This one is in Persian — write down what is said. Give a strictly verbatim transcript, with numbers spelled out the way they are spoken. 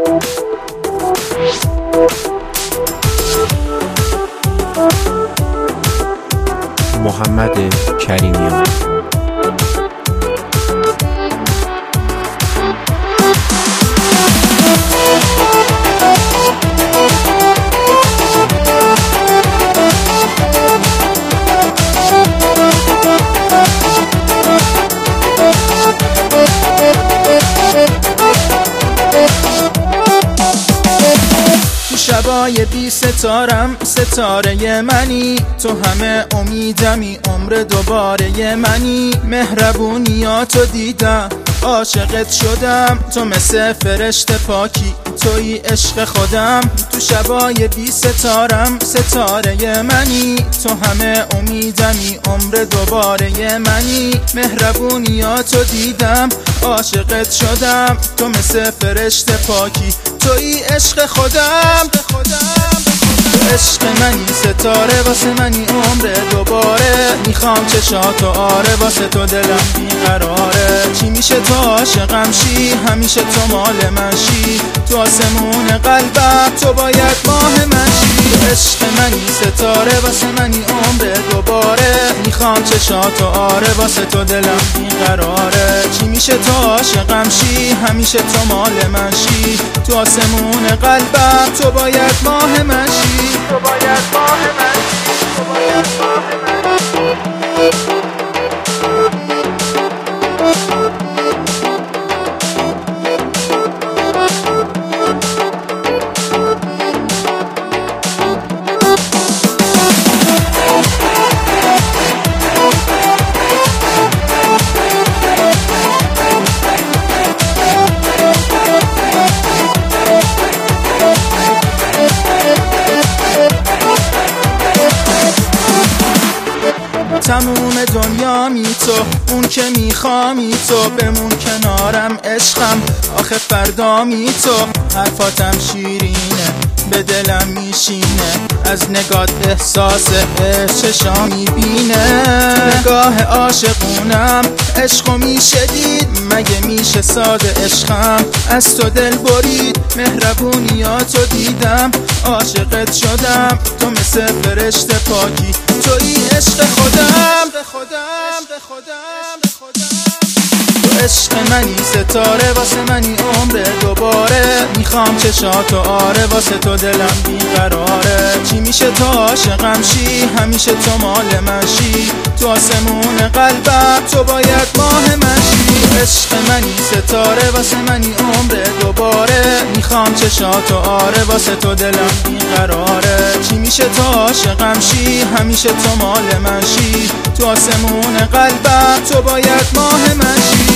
محمد کریمیان. شبای بی ستارم ستاره منی، تو همه امیدمی عمر دوباره منی. مهربونیاتو دیدم عاشقت شدم، تو مثل فرشته پاکی توی عشق خودم. تو شبای بی ستارم ستاره منی، تو همه امیدمی عمر دوباره منی. مهربونیاتو دیدم عاشقت شدم، تو مثل فرشته پاکی توی عشق خودم. تو عشق منی ستاره واسه منی عمر دوباره، میخوام چشاتو آره واسه تو دلم بیقراره. چی میشه تو عاشقم شی، همیشه تو مال من شی، تو آسمون قلبم تو باید ماه من شی. تو عشق منی ستاره واسه منی عمر دوباره، میخوام چشاتو آره واسه تو دلم بیقراره. چی میشه تو عاشقم شی، همیشه تو مال من شی، تو آسمون قلبم تو باید ماه من شی، تو باید ماه من شی، تو باید ماه من شی. تموم دنیا می تو، اون که میخوامی تو، بمون کنارم عشقم آخه فردا می تو. حرفاتم شیرینه به دلم میشینه، از نگات احساس عشقشا میبینه. نگاه عاشقونم عشقو میشه دید، مگه میشه ساده عشقم از تو دل برید. مهربونیاتو دیدم عاشقت شدم، تو مثل فرشته پاکی توی عشق خودم. تو عشق منی ستاره واسه منی عمر دوباره، میخوام چشاتو آره واسه تو دلم بیقراره. چی میشه تو عاشقم شی، همیشه تو مال من شی، تو آسمون قلبم تو باید ماه من شی. تو عشق منی ستاره واسه منی عمر دوباره، میخوام چشاتو آره واسه تو دلم بیقراره. چی میشه تو عاشقم شی، همیشه تو مال من شی، تو آسمون قلبم تو باید ماه من شی.